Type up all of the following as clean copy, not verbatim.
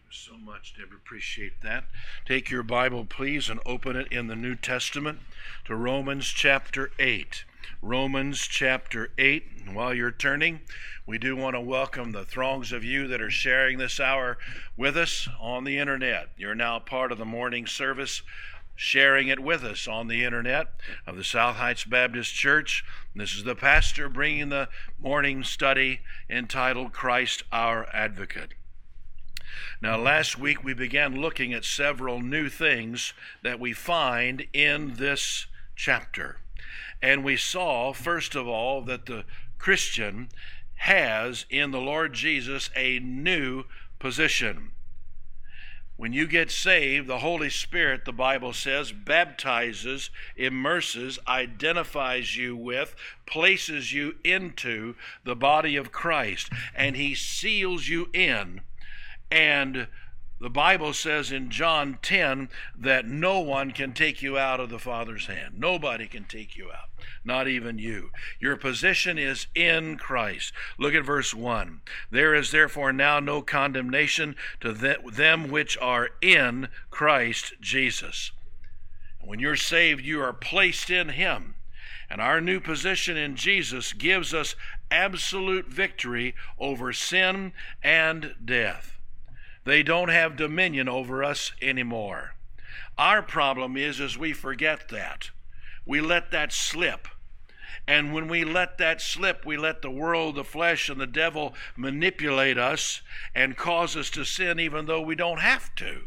So much, Deborah. Appreciate that. Take your Bible, please, and open it in the New Testament to Romans chapter 8. Romans chapter 8. And while you're turning, we do want to welcome the throngs of you that are sharing this hour with us on the internet. You're now part of the morning service, sharing it with us on the internet of the South Heights Baptist Church. This is the pastor bringing the morning study entitled Christ Our Advocate. Now, last week we began looking at several new things that we find in this chapter. And we saw, first of all, that the Christian has in the Lord Jesus a new position. When you get saved, the Holy Spirit, the Bible says, baptizes, immerses, identifies you with, places you into the body of Christ, and He seals you in. And the Bible says in John 10 that no one can take you out of the Father's hand. Nobody can take you out, not even you. Your position is in Christ. Look at verse 1. There is therefore now no condemnation to them which are in Christ Jesus. When you're saved, you are placed in Him. And our new position in Jesus gives us absolute victory over sin and death. They don't have dominion over us anymore. Our problem is we forget that. We let that slip. And when we let that slip, we let the world, the flesh, and the devil manipulate us and cause us to sin even though we don't have to.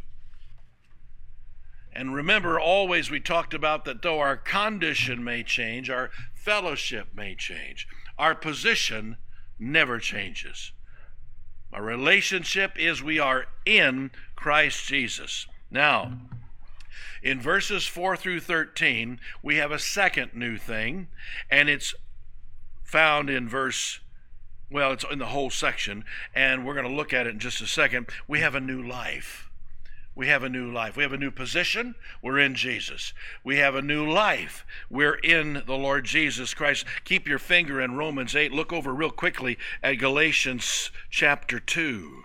And remember, always we talked about that though our condition may change, our fellowship may change, our position never changes. Our relationship is we are in Christ Jesus. Now, in verses 4 through 13, we have a second new thing, and it's found in it's in the whole section, and we're going to look at it in just a second. We have a new life. We have a new life. We have a new position. We're in Jesus. We have a new life. We're in the Lord Jesus Christ. Keep your finger in Romans 8. Look over real quickly at Galatians chapter 2.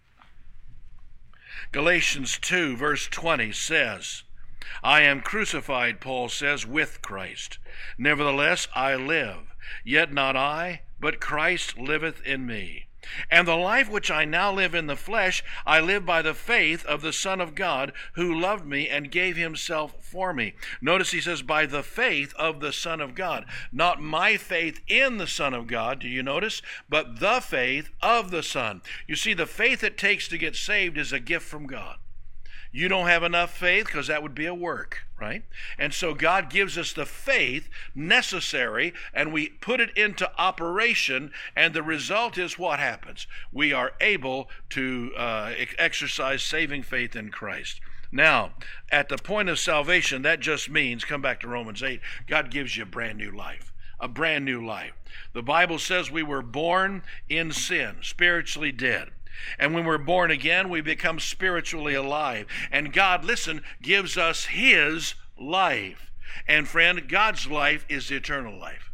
Galatians 2 verse 20 says, I am crucified, Paul says, with Christ. Nevertheless, I live. Yet not I, but Christ liveth in me. And the life which I now live in the flesh, I live by the faith of the Son of God, who loved me and gave Himself for me. Notice he says, by the faith of the Son of God. Not my faith in the Son of God, do you notice? But the faith of the Son. You see, the faith it takes to get saved is a gift from God. You don't have enough faith because that would be a work, right? And so God gives us the faith necessary, and we put it into operation, and the result is what happens? We are able to exercise saving faith in Christ. Now, at the point of salvation, that just means, come back to Romans 8, God gives you a brand new life. A brand new life. The Bible says we were born in sin, spiritually dead. And when we're born again, we become spiritually alive. And God, listen, gives us His life. And friend, God's life is eternal life.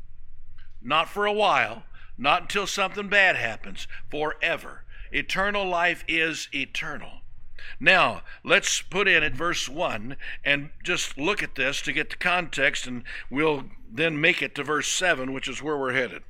Not for a while, not until something bad happens, forever. Eternal life is eternal. Now, let's put in at verse 1 and just look at this to get the context, and we'll then make it to verse 7, which is where we're headed.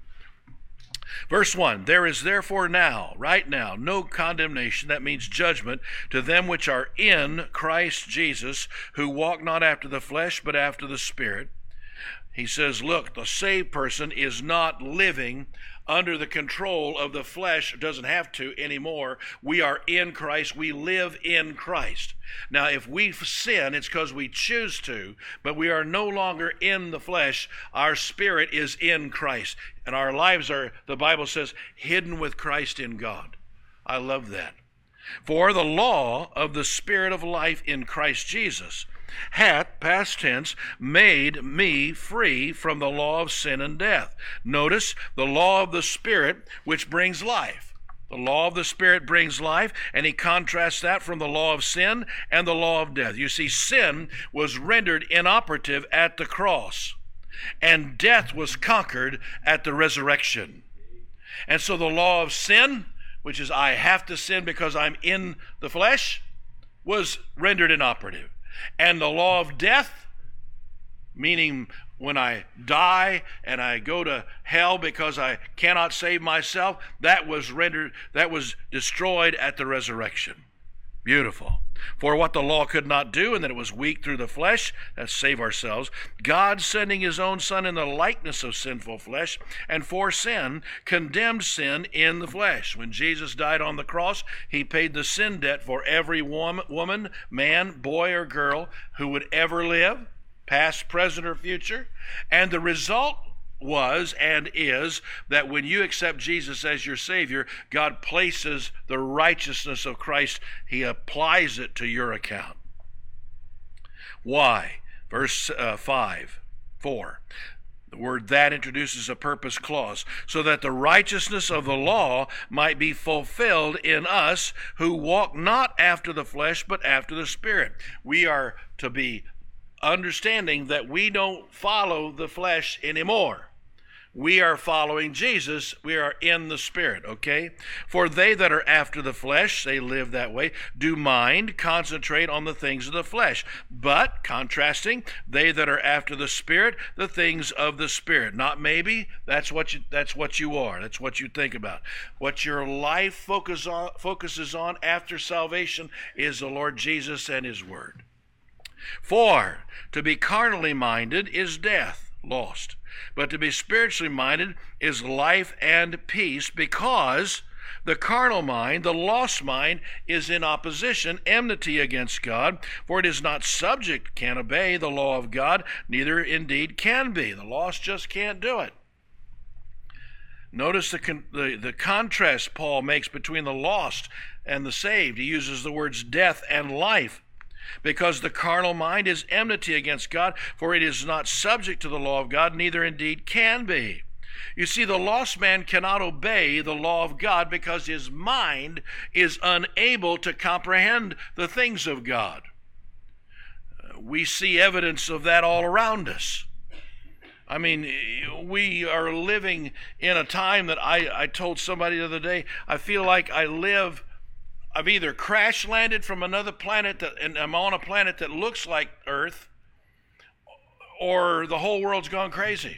Verse 1, there is therefore now, right now, no condemnation, that means judgment, to them which are in Christ Jesus, who walk not after the flesh, but after the Spirit. He says, look, the saved person is not living under the control of the flesh, doesn't have to anymore. We are in Christ. We live in Christ. Now, if we sin, it's because we choose to, but we are no longer in the flesh. Our spirit is in Christ. And our lives are, the Bible says, hidden with Christ in God. I love that. For the law of the Spirit of life in Christ Jesus hath, past tense, made me free from the law of sin and death. Notice the law of the Spirit, which brings life. The law of the Spirit brings life, and he contrasts that from the law of sin and the law of death. You see, sin was rendered inoperative at the cross, and death was conquered at the resurrection. And so the law of sin which is I have to sin because I'm in the flesh, was rendered inoperative. And the law of death, meaning when I die and I go to hell because I cannot save myself, that was destroyed at the resurrection. Beautiful. For what the law could not do, and that it was weak through the flesh, that's save ourselves, God sending his own Son in the likeness of sinful flesh, and for sin, condemned sin in the flesh. When Jesus died on the cross, he paid the sin debt for every woman, man, boy, or girl who would ever live, past, present, or future. And the result was and is that when you accept Jesus as your Savior, God places the righteousness of Christ, he applies it to your account. Why? Verse 4. The word that introduces a purpose clause, so that the righteousness of the law might be fulfilled in us who walk not after the flesh, but after the Spirit. We are to be understanding that we don't follow the flesh anymore. We are following Jesus. We are in the Spirit, okay? For they that are after the flesh, they live that way, do mind, concentrate on the things of the flesh. But, contrasting, they that are after the Spirit, the things of the Spirit. Not maybe, that's what you are. That's what you think about. What your life focuses on after salvation is the Lord Jesus and his Word. For, to be carnally minded is death, lost. But to be spiritually minded is life and peace, because the carnal mind, the lost mind, is in opposition, enmity against God, for it is not subject, can't obey the law of God, neither indeed can be. The lost just can't do it. Notice the contrast Paul makes between the lost and the saved. He uses the words death and life. Because the carnal mind is enmity against God, for it is not subject to the law of God, neither indeed can be. You see, the lost man cannot obey the law of God because his mind is unable to comprehend the things of God. We see evidence of that all around us. I mean, we are living in a time that I told somebody the other day, I feel like I've either crash landed from another planet and I'm on a planet that looks like Earth, or the whole world's gone crazy.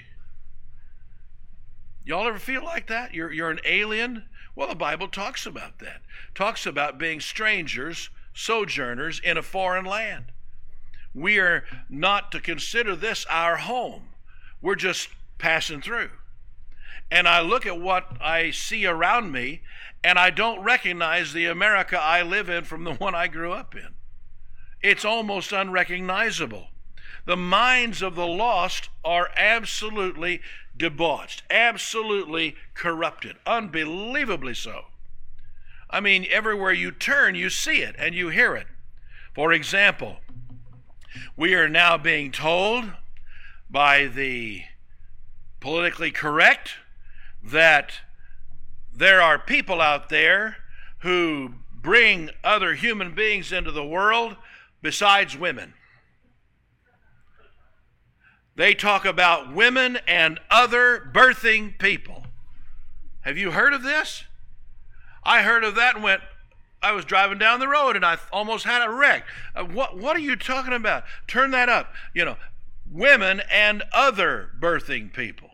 Y'all ever feel like that? You're an alien? Well, the Bible talks about that. Talks about being strangers, sojourners in a foreign land. We are not to consider this our home. We're just passing through. And I look at what I see around me, and I don't recognize the America I live in from the one I grew up in. It's almost unrecognizable. The minds of the lost are absolutely debauched, absolutely corrupted, unbelievably so. I mean, everywhere you turn, you see it and you hear it. For example, we are now being told by the politically correct that there are people out there who bring other human beings into the world besides women. They talk about women and other birthing people. Have you heard of this? I heard of that and I was driving down the road and I almost had a wreck. What are you talking about? Turn that up. Women and other birthing people.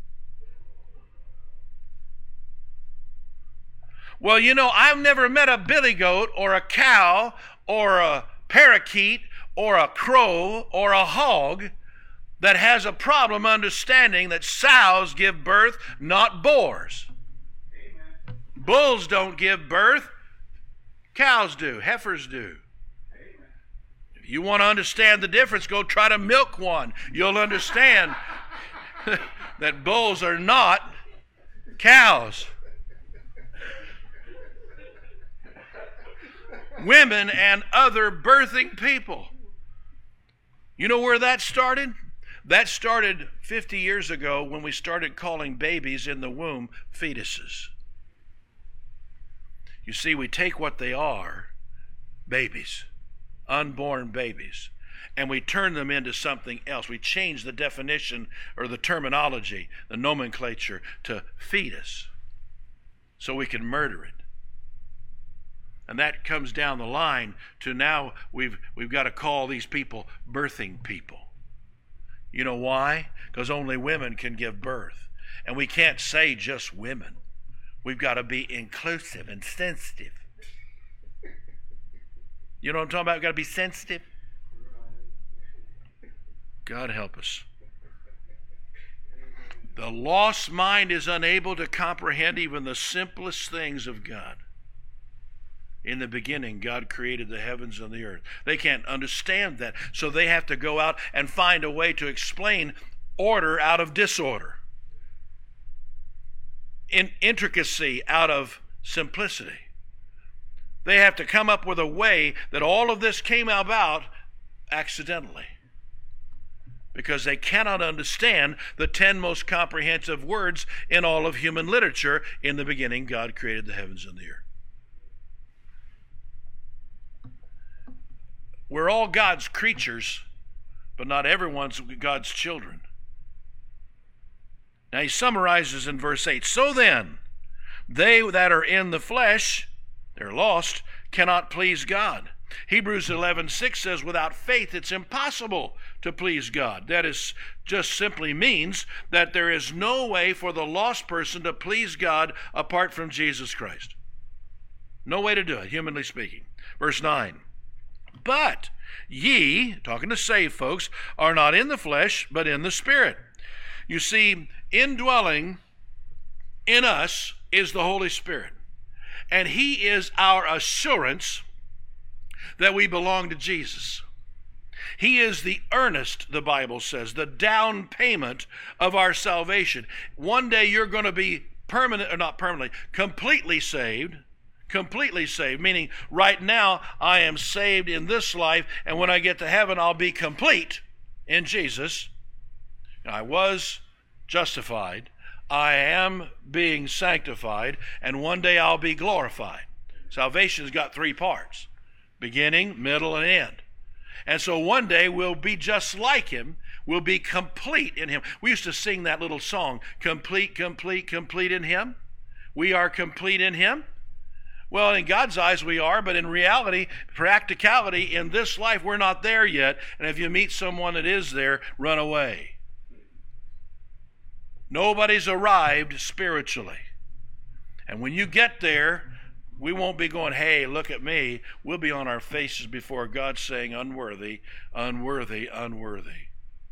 Well, I've never met a billy goat or a cow or a parakeet or a crow or a hog that has a problem understanding that sows give birth, not boars. Amen. Bulls don't give birth. Cows do. Heifers do. Amen. If you want to understand the difference, go try to milk one. You'll understand that bulls are not cows. Women and other birthing people. You know where that started? That started 50 years ago when we started calling babies in the womb fetuses. You see, we take what they are, babies, unborn babies, and we turn them into something else. We change the definition or the terminology, the nomenclature to fetus, so we can murder it. And that comes down the line to now we've got to call these people birthing people. You know why? Because only women can give birth. And we can't say just women. We've got to be inclusive and sensitive. You know what I'm talking about? We've got to be sensitive. God help us. The lost mind is unable to comprehend even the simplest things of God. In the beginning, God created the heavens and the earth. They can't understand that, so they have to go out and find a way to explain order out of disorder, intricacy out of simplicity. They have to come up with a way that all of this came about accidentally, because they cannot understand the 10 most comprehensive words in all of human literature. In the beginning, God created the heavens and the earth. We're all God's creatures, but not everyone's God's children. Now he summarizes in verse 8, so then, they that are in the flesh, they're lost, cannot please God. Hebrews 11:6 says, without faith it's impossible to please God. That is just simply means that there is no way for the lost person to please God apart from Jesus Christ. No way to do it, humanly speaking. Verse 9, but ye, talking to saved folks, are not in the flesh, but in the Spirit. You see, indwelling in us is the Holy Spirit. And he is our assurance that we belong to Jesus. He is the earnest, the Bible says, the down payment of our salvation. One day you're going to be completely saved. Completely saved, meaning right now I am saved in this life, and when I get to heaven I'll be complete in Jesus. I was justified, I am being sanctified, and one day I'll be glorified. Salvation's got 3 parts: beginning, middle, and end. And so one day we'll be just like him. We'll be complete in him. We used to sing that little song, complete, complete, complete in him. We are complete in him. Well, in God's eyes we are, but in reality, practicality, in this life we're not there yet. And if you meet someone that is there, run away. Nobody's arrived spiritually. And when you get there, we won't be going, hey, look at me. We'll be on our faces before God saying, unworthy, unworthy, unworthy.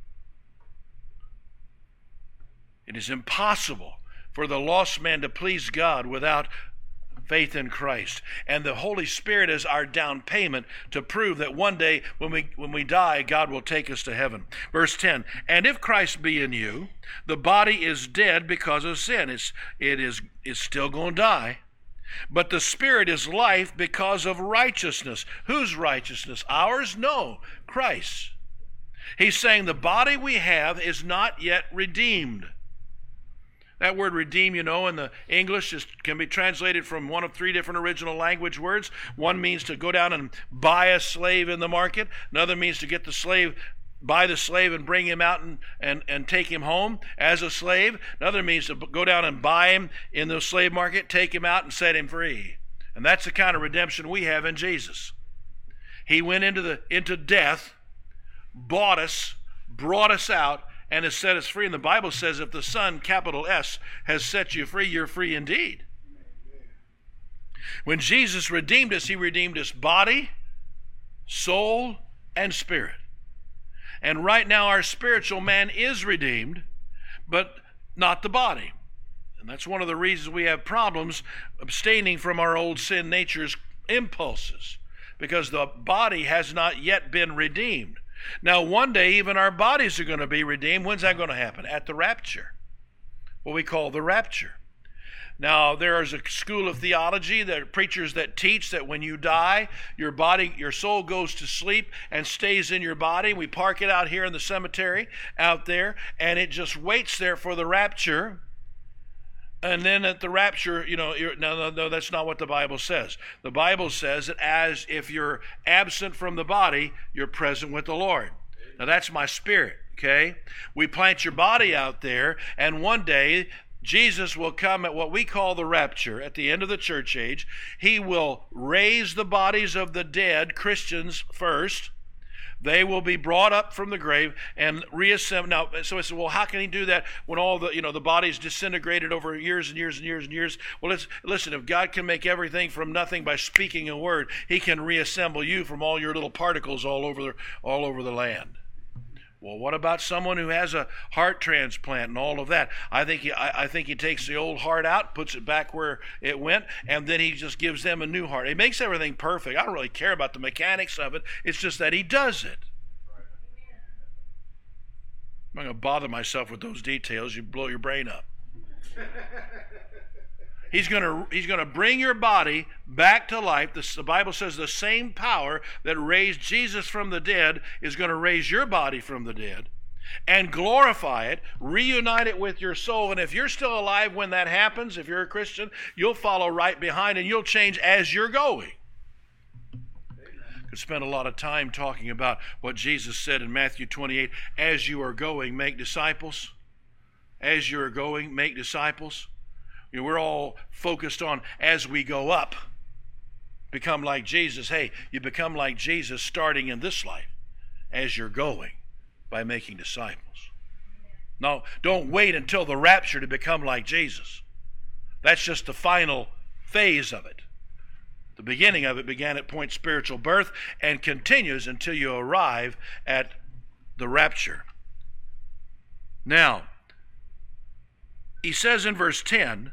It is impossible for the lost man to please God without faith in Christ. And the Holy Spirit is our down payment to prove that one day when we die, God will take us to heaven. Verse 10, and if Christ be in you, the body is dead because of sin. It's still going to die. But the Spirit is life because of righteousness. Whose righteousness? Ours? No, Christ's. He's saying the body we have is not yet redeemed. That word redeem, in the English can be translated from one of 3 different original language words. One means to go down and buy a slave in the market. Another means to get the slave, buy the slave and bring him out and take him home as a slave. Another means to go down and buy him in the slave market, take him out and set him free. And that's the kind of redemption we have in Jesus. He went into death, bought us, brought us out, and has set us free. And the Bible says if the Son, capital S, has set you free, you're free indeed. When Jesus redeemed us, he redeemed us body, soul, and spirit. And right now our spiritual man is redeemed, but not the body. And that's one of the reasons we have problems abstaining from our old sin nature's impulses, because the body has not yet been redeemed. Now, one day, even our bodies are going to be redeemed. When's that going to happen? At the rapture, what we call the rapture. Now, there is a school of theology, there are preachers that teach that when you die, your soul goes to sleep and stays in your body. We park it out here in the cemetery out there, and it just waits there for the rapture. And then at the rapture, no, that's not what the Bible says. The Bible says that as if you're absent from the body, you're present with the Lord. Now that's my spirit, okay? We plant your body out there, and one day Jesus will come at what we call the rapture at the end of the church age. He will raise the bodies of the dead, Christians first. They will be brought up from the grave and reassembled. Now, so I said, well, how can he do that when all the, the bodies disintegrated over years and years and years and years? Well, listen, if God can make everything from nothing by speaking a word, he can reassemble you from all your little particles all over the land. Well, what about someone who has a heart transplant and all of that? I think he takes the old heart out, puts it back where it went, and then he just gives them a new heart. He makes everything perfect. I don't really care about the mechanics of it. It's just that he does it. I'm not going to bother myself with those details. You blow your brain up. He's going to bring your body back to life. The Bible says the same power that raised Jesus from the dead is going to raise your body from the dead and glorify it, reunite it with your soul. And if you're still alive when that happens, if you're a Christian, you'll follow right behind and you'll change as you're going. Could spend a lot of time talking about what Jesus said in Matthew 28, as you are going, make disciples. As you are going, make disciples. We're all focused on as we go up, become like Jesus. Hey, you become like Jesus starting in this life as you're going by making disciples. No, don't wait until the rapture to become like Jesus. That's just the final phase of it. The beginning of it began at point spiritual birth and continues until you arrive at the rapture. Now, he says in verse 10,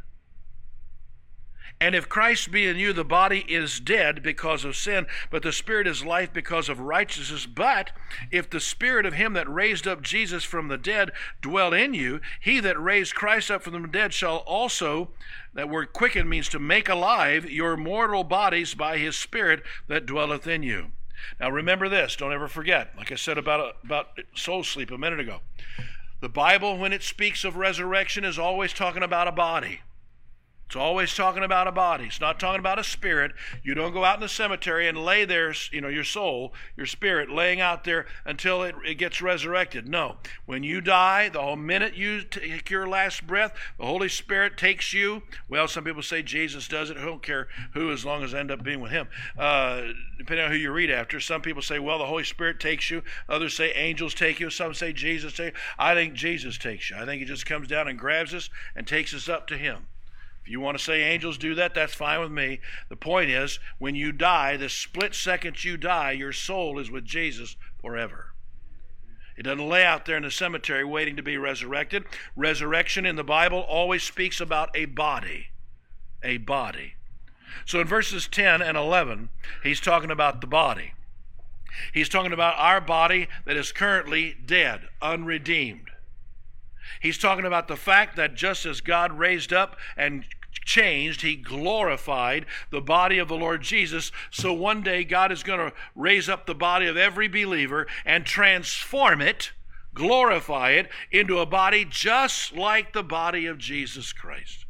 and if Christ be in you, the body is dead because of sin, but the Spirit is life because of righteousness. But if the Spirit of him that raised up Jesus from the dead dwell in you, he that raised Christ up from the dead shall also, that word quicken means to make alive, your mortal bodies by his Spirit that dwelleth in you. Now remember this, don't ever forget, like I said about soul sleep a minute ago. The Bible, when it speaks of resurrection, is always talking about a body. It's always talking about a body. It's not talking about a spirit. You don't go out in the cemetery and lay there, your soul, your spirit, laying out there until it gets resurrected. No. When you die, the whole minute you take your last breath, the Holy Spirit takes you. Well, some people say Jesus does it. I don't care who, as long as I end up being with him. Depending on who you read after. Some people say, well, the Holy Spirit takes you. Others say angels take you. Some say Jesus takes you. I think Jesus takes you. I think he just comes down and grabs us and takes us up to him. If you want to say angels do that, that's fine with me. The point is, when you die, the split second you die, your soul is with Jesus forever. It doesn't lay out there in the cemetery waiting to be resurrected. Resurrection in the Bible always speaks about a body. A body. So in verses 10 and 11, he's talking about the body. He's talking about our body that is currently dead, unredeemed. He's talking about the fact that just as God raised up and changed, he glorified the body of the Lord Jesus. So one day God is going to raise up the body of every believer and transform it, glorify it into a body just like the body of Jesus Christ.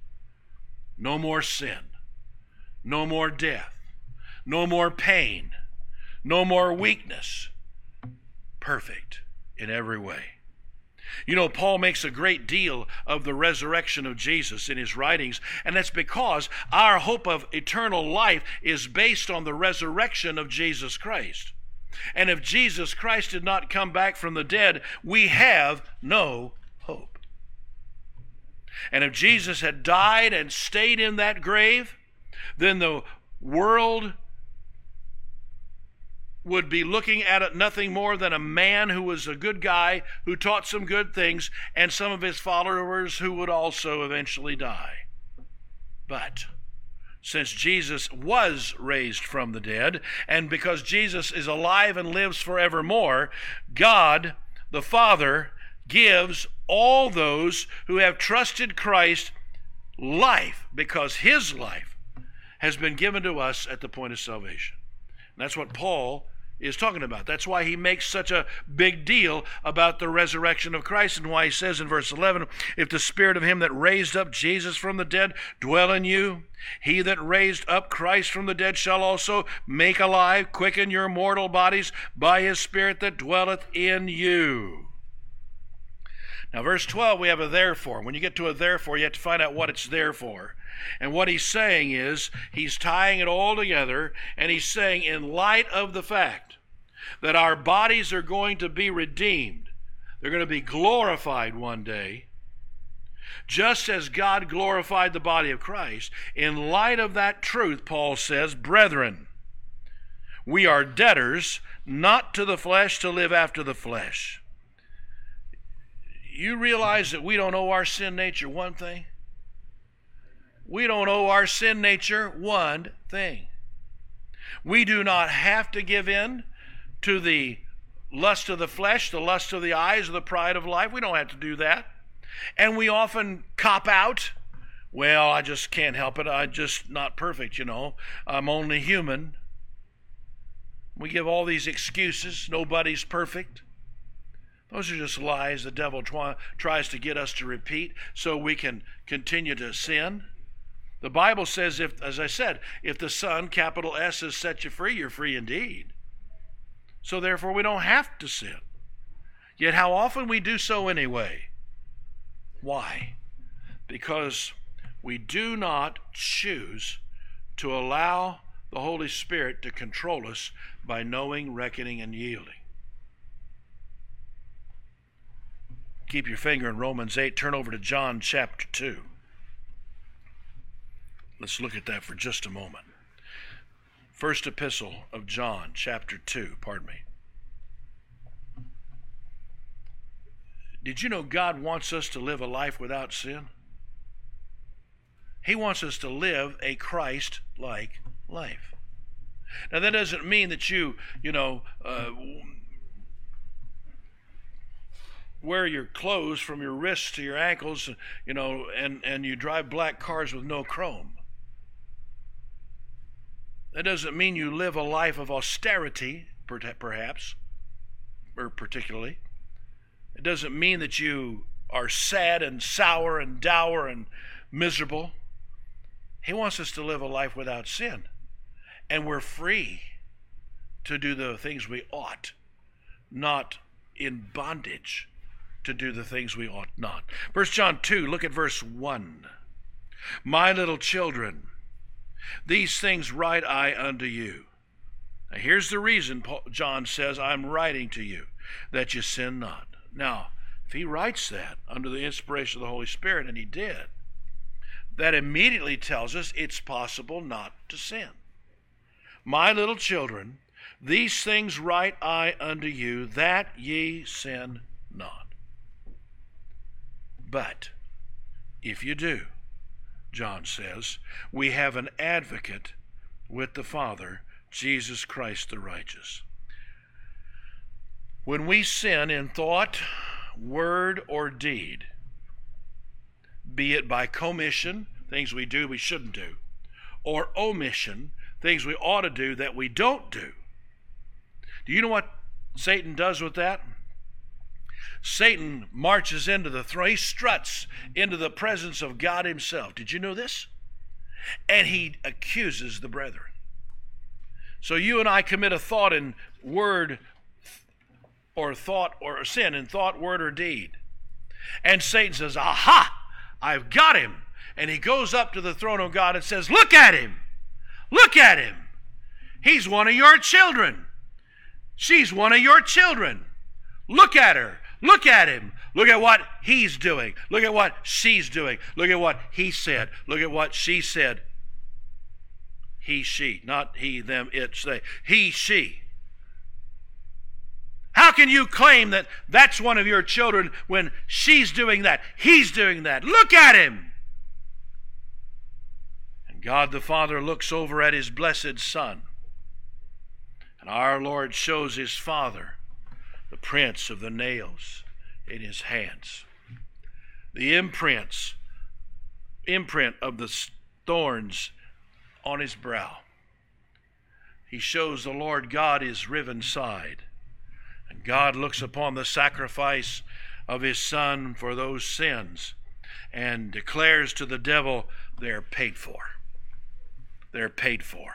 No more sin, no more death, no more pain, no more weakness. Perfect in every way. Paul makes a great deal of the resurrection of Jesus in his writings, and that's because our hope of eternal life is based on the resurrection of Jesus Christ. And if Jesus Christ did not come back from the dead, we have no hope. And if Jesus had died and stayed in that grave, then the world would be looking at it nothing more than a man who was a good guy, who taught some good things, and some of his followers who would also eventually die. But since Jesus was raised from the dead, and because Jesus is alive and lives forevermore, God, the Father, gives all those who have trusted Christ life, because his life has been given to us at the point of salvation. And that's what Paul is talking about. That's why he makes such a big deal about the resurrection of Christ, and why he says in verse 11, if the Spirit of him that raised up Jesus from the dead dwell in you, he that raised up Christ from the dead shall also make alive, quicken your mortal bodies by his Spirit that dwelleth in you. Now, verse 12, we have a therefore. When you get to a therefore, you have to find out what it's there for. And what he's saying is, he's tying it all together, and he's saying, in light of the fact that our bodies are going to be redeemed, they're going to be glorified one day, just as God glorified the body of Christ, in light of that truth, Paul says, brethren, we are debtors, not to the flesh, to live after the flesh. You realize that we don't owe our sin nature one thing? We don't owe our sin nature one thing. We do not have to give in to the lust of the flesh, the lust of the eyes, or the pride of life. We don't have to do that. And we often cop out. Well, I just can't help it. I'm just not perfect, I'm only human. We give all these excuses. Nobody's perfect. Those are just lies the devil tries to get us to repeat so we can continue to sin. The Bible says, as I said, if the Son, capital S, has set you free, you're free indeed. So therefore we don't have to sin. Yet how often we do so anyway. Why? Because we do not choose to allow the Holy Spirit to control us by knowing, reckoning, and yielding. Keep your finger in Romans 8. Turn over to John chapter 2. Let's look at that for just a moment. First epistle of John, chapter 2, pardon me. Did you know God wants us to live a life without sin? He wants us to live a Christ-like life. Now that doesn't mean that you wear your clothes from your wrists to your ankles, and you drive black cars with no chrome. That doesn't mean you live a life of austerity, perhaps, or particularly. It doesn't mean that you are sad and sour and dour and miserable. He wants us to live a life without sin. And we're free to do the things we ought, not in bondage to do the things we ought not. 1 John 2, look at verse 1. My little children, these things write I unto you. Now here's the reason John says, I'm writing to you, that you sin not. Now, if he writes that under the inspiration of the Holy Spirit, and he did, that immediately tells us it's possible not to sin. My little children, these things write I unto you, that ye sin not. But if you do, John says, we have an advocate with the Father, Jesus Christ the righteous. When we sin in thought, word, or deed, be it by commission, things we do we shouldn't do, or omission, things we ought to do that we don't do. Do you know what Satan does with that? Satan marches into the throne. He struts into the presence of God himself. Did you know this? And he accuses the brethren. So you and I commit a thought in word or thought or sin in thought, word, or deed. And Satan says, aha, I've got him. And he goes up to the throne of God and says, look at him. Look at him. He's one of your children. She's one of your children. Look at her. Look at him. Look at what he's doing. Look at what she's doing. Look at what he said. Look at what she said. He, she. Not he, them, it, they. He, she. How can you claim that that's one of your children when she's doing that? He's doing that. Look at him. And God the Father looks over at his blessed Son. And our Lord shows his Father the prints of the nails in his hands, the imprint of the thorns on his brow. He shows the Lord God his riven side, and God looks upon the sacrifice of his Son for those sins and declares to the devil, they're paid for. They're paid for.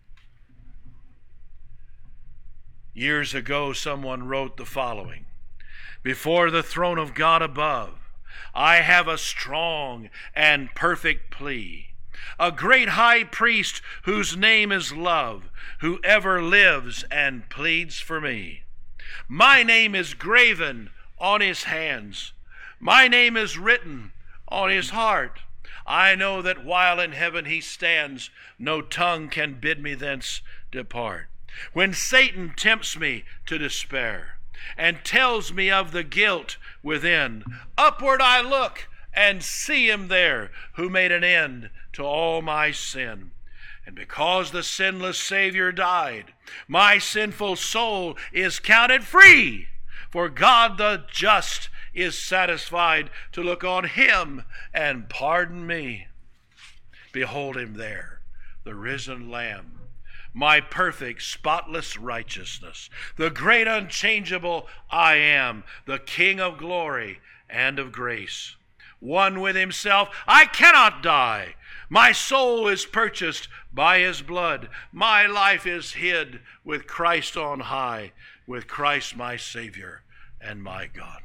Years ago, someone wrote the following. Before the throne of God above, I have a strong and perfect plea, a great high priest whose name is love, who ever lives and pleads for me. My name is graven on his hands. My name is written on his heart. I know that while in heaven he stands, no tongue can bid me thence depart. When Satan tempts me to despair and tells me of the guilt within, upward I look and see him there who made an end to all my sin. And because the sinless Savior died, my sinful soul is counted free. For God the just is satisfied to look on him and pardon me. Behold him there, the risen Lamb, my perfect, spotless righteousness, the great unchangeable I am, the King of glory and of grace. One with himself, I cannot die. My soul is purchased by his blood. My life is hid with Christ on high, with Christ my Savior and my God.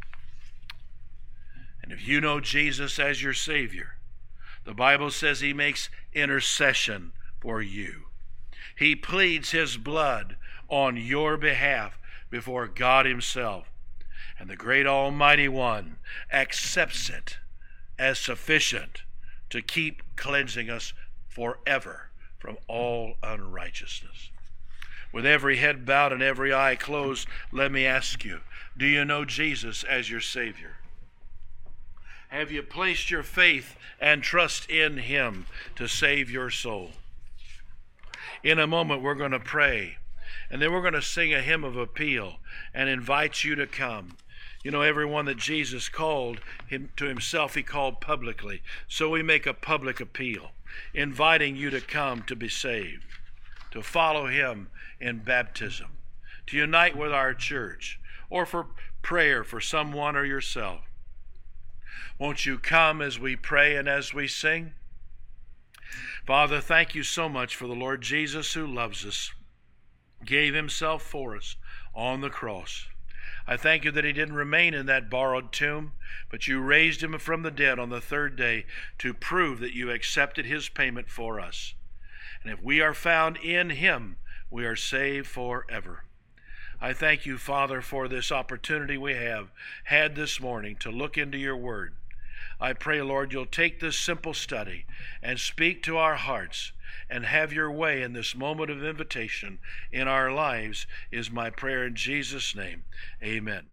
And if you know Jesus as your Savior, the Bible says he makes intercession for you. He pleads his blood on your behalf before God himself. And the great Almighty One accepts it as sufficient to keep cleansing us forever from all unrighteousness. With every head bowed and every eye closed, let me ask you, do you know Jesus as your Savior? Have you placed your faith and trust in him to save your soul? In a moment, we're going to pray, and then we're going to sing a hymn of appeal and invite you to come. You know, everyone that Jesus called him to himself, he called publicly. So we make a public appeal, inviting you to come to be saved, to follow him in baptism, to unite with our church, or for prayer for someone or yourself. Won't you come as we pray and as we sing? Father, thank you so much for the Lord Jesus who loves us, gave himself for us on the cross. I thank you that he didn't remain in that borrowed tomb, but you raised him from the dead on the third day to prove that you accepted his payment for us. And if we are found in him, we are saved forever. I thank you, Father, for this opportunity we have had this morning to look into your word. I pray, Lord, you'll take this simple study and speak to our hearts and have your way in this moment of invitation in our lives is my prayer in Jesus' name. Amen.